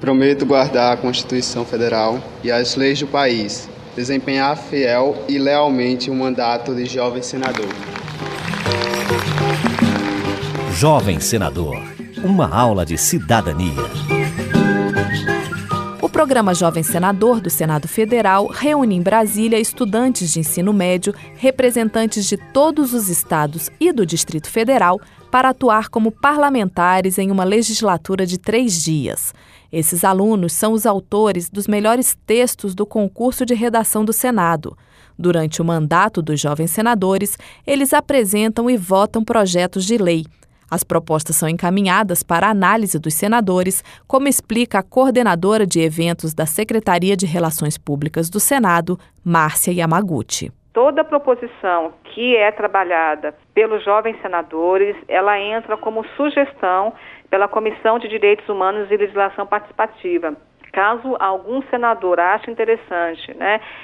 Prometo guardar a Constituição Federal e as leis do país, desempenhar fiel e lealmente o mandato de jovem senador. Jovem Senador, uma aula de cidadania. O programa Jovem Senador do Senado Federal reúne em Brasília estudantes de ensino médio, representantes de todos os estados e do Distrito Federal para atuar como parlamentares em uma legislatura de 3 dias. Esses alunos são os autores dos melhores textos do concurso de redação do Senado. Durante o mandato dos jovens senadores, eles apresentam e votam projetos de lei. As propostas são encaminhadas para a análise dos senadores, como explica a coordenadora de eventos da Secretaria de Relações Públicas do Senado, Márcia Yamaguchi. Toda proposição que é trabalhada pelos jovens senadores, ela entra como sugestão pela Comissão de Direitos Humanos e Legislação Participativa. Caso algum senador ache interessante,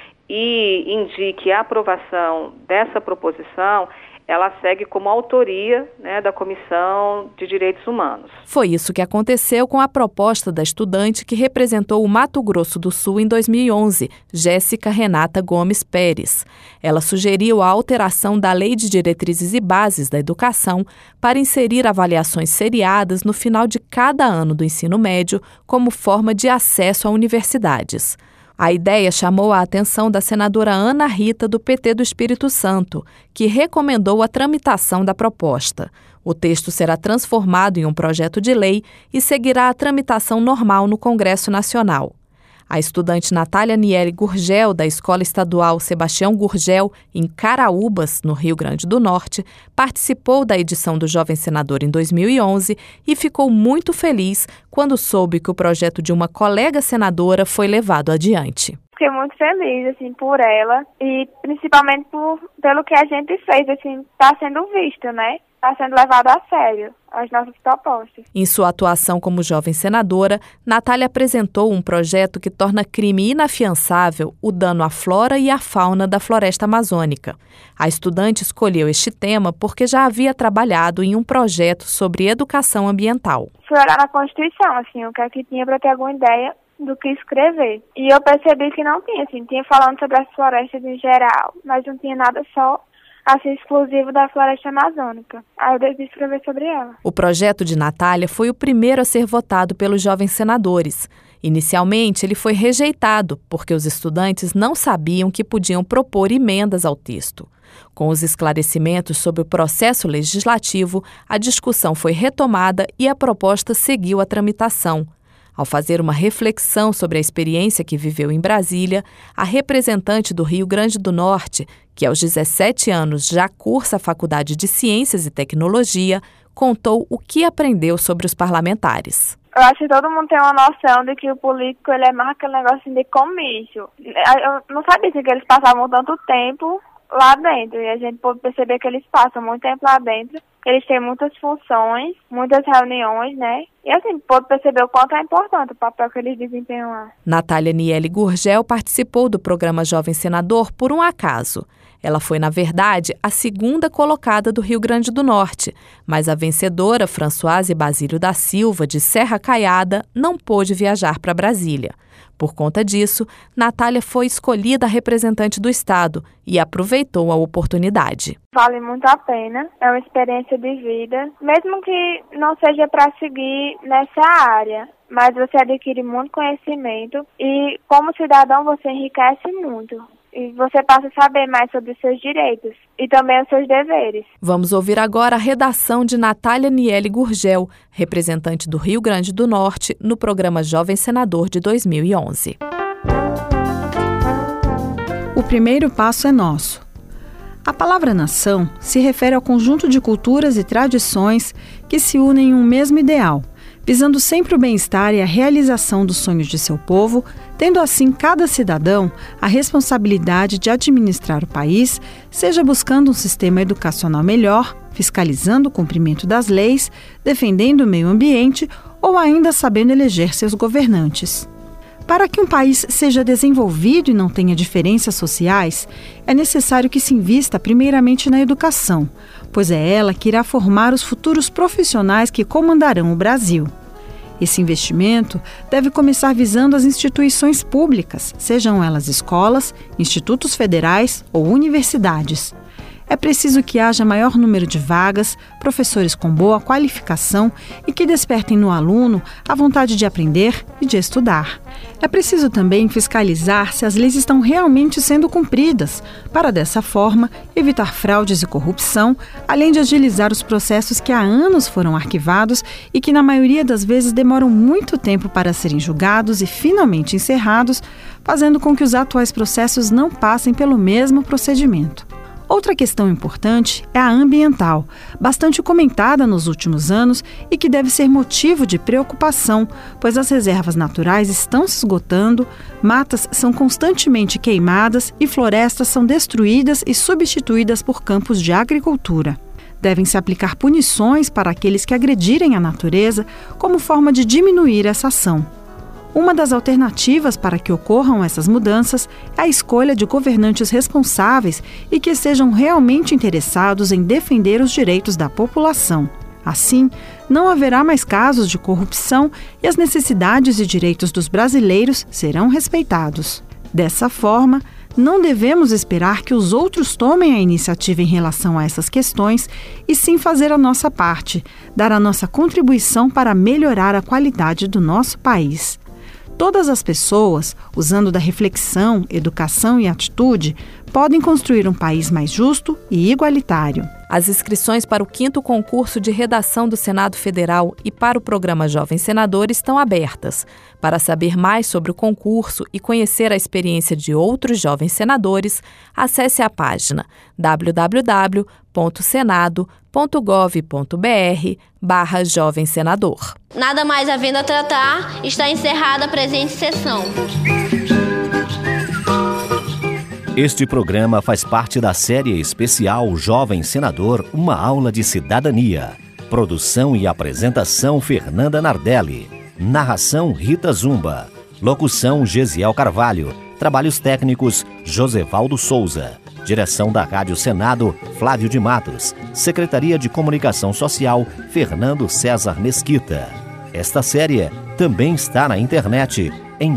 e indique a aprovação dessa proposição, ela segue como autoria da Comissão de Direitos Humanos. Foi isso que aconteceu com a proposta da estudante que representou o Mato Grosso do Sul em 2011, Jéssica Renata Gomes Pérez. Ela sugeriu a alteração da Lei de Diretrizes e Bases da Educação para inserir avaliações seriadas no final de cada ano do ensino médio como forma de acesso a universidades. A ideia chamou a atenção da senadora Ana Rita, do PT do Espírito Santo, que recomendou a tramitação da proposta. O texto será transformado em um projeto de lei e seguirá a tramitação normal no Congresso Nacional. A estudante Natália Niele Gurgel, da Escola Estadual Sebastião Gurgel, em Caraúbas, no Rio Grande do Norte, participou da edição do Jovem Senador em 2011 e ficou muito feliz quando soube que o projeto de uma colega senadora foi levado adiante. Fiquei muito feliz, por ela e principalmente pelo que a gente fez, está sendo visto, Está sendo levado a sério as nossas propostas. Em sua atuação como jovem senadora, Natália apresentou um projeto que torna crime inafiançável o dano à flora e à fauna da floresta amazônica. A estudante escolheu este tema porque já havia trabalhado em um projeto sobre educação ambiental. Fui olhar na Constituição, o que é que tinha para ter alguma ideia do que escrever. E eu percebi que não tinha, tinha falando sobre as florestas em geral, mas não tinha nada só exclusivo da floresta amazônica. Aí eu decidi escrever sobre ela. O projeto de Natália foi o primeiro a ser votado pelos jovens senadores. Inicialmente, ele foi rejeitado, porque os estudantes não sabiam que podiam propor emendas ao texto. Com os esclarecimentos sobre o processo legislativo, a discussão foi retomada e a proposta seguiu a tramitação. Ao fazer uma reflexão sobre a experiência que viveu em Brasília, a representante do Rio Grande do Norte, que aos 17 anos já cursa a Faculdade de Ciências e Tecnologia, contou o que aprendeu sobre os parlamentares. Eu acho que todo mundo tem uma noção de que o político ele é mais aquele negócio de comício. Eu não sabia que eles passavam tanto tempo lá dentro, e a gente pode perceber que eles passam muito tempo lá dentro. Eles têm muitas funções, muitas reuniões, E pode perceber o quanto é importante o papel que eles desempenham lá. Natália Niele Gurgel participou do programa Jovem Senador por um acaso. Ela foi, na verdade, a segunda colocada do Rio Grande do Norte, mas a vencedora, Françoise Basílio da Silva, de Serra Caiada, não pôde viajar para Brasília. Por conta disso, Natália foi escolhida representante do Estado e aproveitou a oportunidade. Vale muito a pena, é uma experiência de vida, mesmo que não seja para seguir nessa área, mas você adquire muito conhecimento e, como cidadão, você enriquece muito. E você passa a saber mais sobre os seus direitos e também os seus deveres. Vamos ouvir agora a redação de Natália Niele Gurgel, representante do Rio Grande do Norte, no programa Jovem Senador de 2011. O primeiro passo é nosso. A palavra nação se refere ao conjunto de culturas e tradições que se unem em um mesmo ideal, visando sempre o bem-estar e a realização dos sonhos de seu povo, tendo assim cada cidadão a responsabilidade de administrar o país, seja buscando um sistema educacional melhor, fiscalizando o cumprimento das leis, defendendo o meio ambiente ou ainda sabendo eleger seus governantes. Para que um país seja desenvolvido e não tenha diferenças sociais, é necessário que se invista primeiramente na educação, pois é ela que irá formar os futuros profissionais que comandarão o Brasil. Esse investimento deve começar visando as instituições públicas, sejam elas escolas, institutos federais ou universidades. É preciso que haja maior número de vagas, professores com boa qualificação e que despertem no aluno a vontade de aprender e de estudar. É preciso também fiscalizar se as leis estão realmente sendo cumpridas, para dessa forma evitar fraudes e corrupção, além de agilizar os processos que há anos foram arquivados e que na maioria das vezes demoram muito tempo para serem julgados e finalmente encerrados, fazendo com que os atuais processos não passem pelo mesmo procedimento. Outra questão importante é a ambiental, bastante comentada nos últimos anos e que deve ser motivo de preocupação, pois as reservas naturais estão se esgotando, matas são constantemente queimadas e florestas são destruídas e substituídas por campos de agricultura. Devem-se aplicar punições para aqueles que agredirem a natureza como forma de diminuir essa ação. Uma das alternativas para que ocorram essas mudanças é a escolha de governantes responsáveis e que estejam realmente interessados em defender os direitos da população. Assim, não haverá mais casos de corrupção e as necessidades e direitos dos brasileiros serão respeitados. Dessa forma, não devemos esperar que os outros tomem a iniciativa em relação a essas questões e sim fazer a nossa parte, dar a nossa contribuição para melhorar a qualidade do nosso país. Todas as pessoas, usando da reflexão, educação e atitude, podem construir um país mais justo e igualitário. As inscrições para o 5º concurso de redação do Senado Federal e para o programa Jovem Senador estão abertas. Para saber mais sobre o concurso e conhecer a experiência de outros jovens senadores, acesse a página www.senado.gov.br/Jovem Senador. Nada mais havendo a tratar, está encerrada a presente sessão. Este programa faz parte da série especial Jovem Senador, uma aula de cidadania. Produção e apresentação Fernanda Nardelli. Narração Rita Zumba. Locução Gesiel Carvalho. Trabalhos técnicos Josevaldo Souza. Direção da Rádio Senado, Flávio de Matos. Secretaria de Comunicação Social, Fernando César Mesquita. Esta série também está na internet em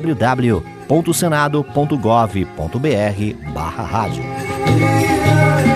www.senado.gov.br/rádio.